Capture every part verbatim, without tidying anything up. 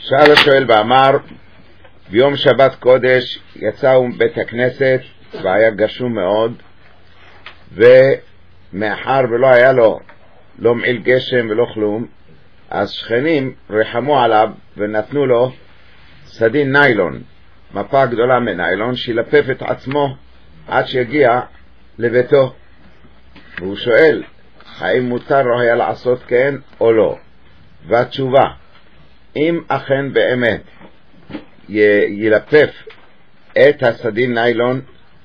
שאל השואל ואמר, ביום שבת קודש יצאו מבית הכנסת והיה גשום מאוד, ומאחר ולא היה לו לא מעיל גשם ולא כלום, אז שכנים רחמו עליו ונתנו לו סדין ניילון, מפה גדולה מניילון, שילפף את עצמו עד שיגיע לביתו. והוא שואל, האם מותר לו היה לעשות כן או לא? והתשובה, אם אכן באמת י- ילפף את הסדין ניילון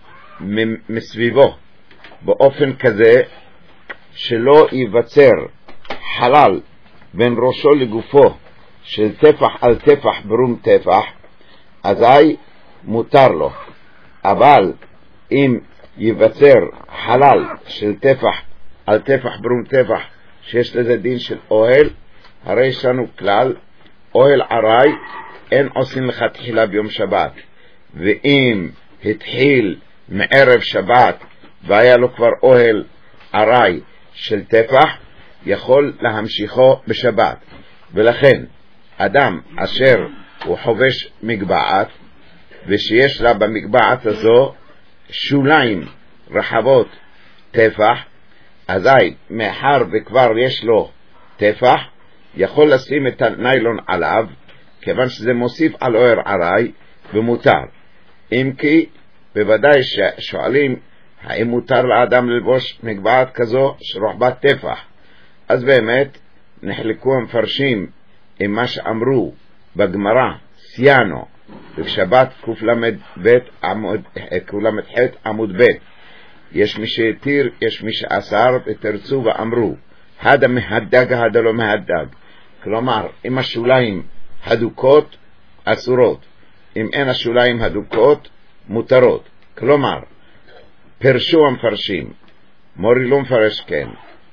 מסביבו באופן כזה שלא ייווצר חלל בין ראשו לגופו של טפח על טפח ברום טפח, אזי מותר לו. אבל אם ייווצר חלל של טפח על טפח ברום טפח שיש לזה דין של אוהל, הרי יש לנו כלל, אוהל ערי אין עושים לך תחילה ביום שבת, ואם התחיל מערב שבת והיה לו כבר אוהל ערי של טפח, יכול להמשיכו בשבת. ולכן אדם אשר הוא חובש מגבעת ושיש לה במגבעת הזו שוליים רחבות טפח, אזי מאחר וכבר יש לו טפח, יכול לשים את הניילון עליו, כיוון שזה מוסיף על אוהל ערי ומותר. אם כי בוודאי ששואלים האם מותר לאדם ללבוש מגבעת כזו שרוחבת טפח, אז באמת נחלקו המפרשים עם מה שאמרו בגמרא סיינו בשבת קל"ב עמוד קל"ח עמוד ב', יש מי שהתיר, יש מי שאסר, ותרצו ואמרו הדה מהדג הדה לא מהדג, כלומר אם השוליים הדוקות אסורות, אם אין השוליים הדוקות מותרות. כלומר פרשו המפרשים, מורי לא מפרש כן,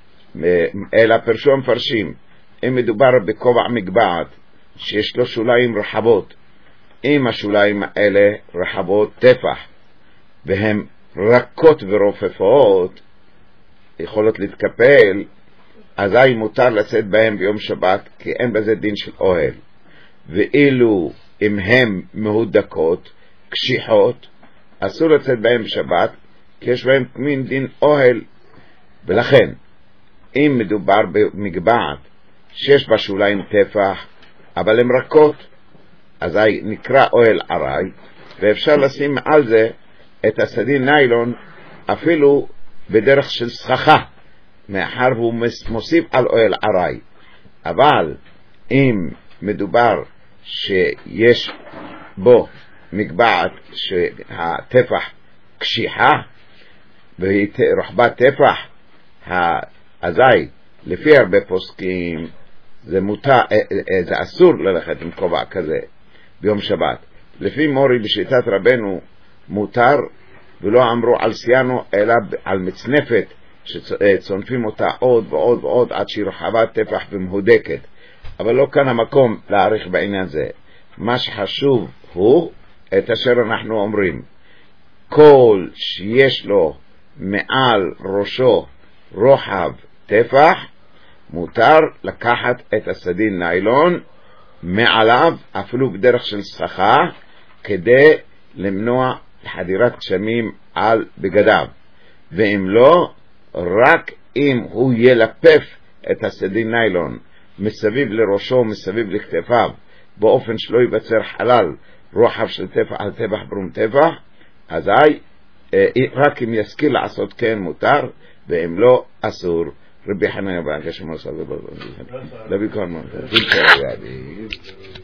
אלא פרשו המפרשים, אם מדובר בכובע מגבעת שיש לו שוליים רחבות, אם השוליים האלה רחבות טפח והן רכות ורופפות, יכולות להתקפל, אזי מותר לצאת בהם ביום שבת, כי אין בזה דין של אוהל. ואילו אם הם מהודקות, קשיחות, אסור לצאת בהם בשבת, כי יש בהם מין דין אוהל. ולכן אם מדובר במגבעת שיש בה שוליים טפח אבל הן רכות, אזי נקרא אוהל ערי, ואפשר לשים על זה את הסדין ניילון אפילו בדרך של סככה, מאחר הוא מוסיף על אוהל ערי. אבל אם מדובר שיש בו מגבעת שהטפח קשיחה והיא רוחבת טפח, אזי לפי הרבה פוסקים זה מותר, זה אסור ללכת עם כובע כזה ביום שבת. לפי מורי בשיטת רבנו מותר, ולא אמרו על סיינו אלא על מצנפת שצונפים אותה עוד ועוד ועוד עד שהיא רחבת טפח ומהודקת. אבל לא כאן המקום להעריך בעניין זה. מה שחשוב הוא את אשר אנחנו אומרים, כל שיש לו מעל ראשו רוחב טפח, מותר לקחת את הסדין ניילון מעליו אפילו בדרך של סככה, כדי למנוע חדירת גשמים על בגדיו. ואם לא, רק אם הוא ילפף את הסדין ניילון מסביב לראשו מסביב לכתפיו באופן שלא ייווצר חלל רוחב של טפח על טפח ברום טפח, אזי רק אם ישכיל לעשות כן מותר, ואם לא אסור. רבי חנניה בן עקשיא מוסר לבי קולמן